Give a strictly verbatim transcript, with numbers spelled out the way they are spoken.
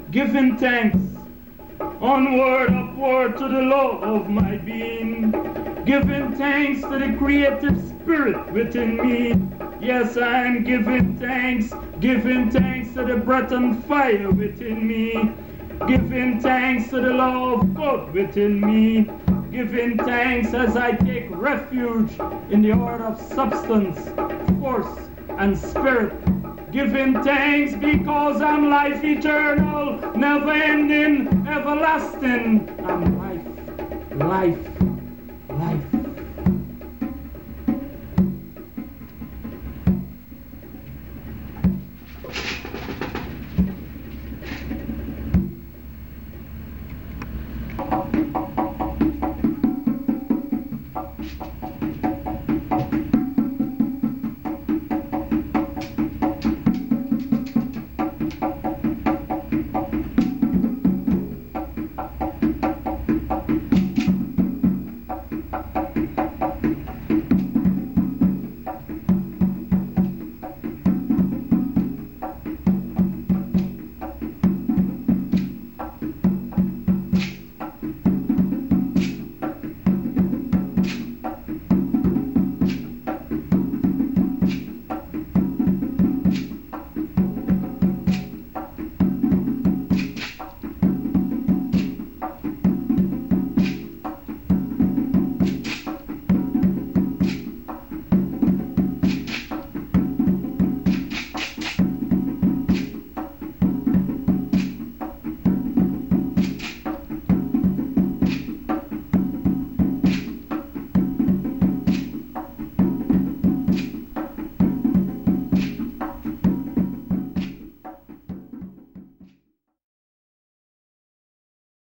giving thanks, onward, upward to the law of my being, giving thanks to the creative spirit within me. Yes, I am giving thanks, giving thanks to the breath and fire within me, giving thanks to the law of God within me, giving thanks as I take refuge in the order of substance, force, and spirit, giving thanks because I'm life eternal, never ending, everlasting. I'm life, life.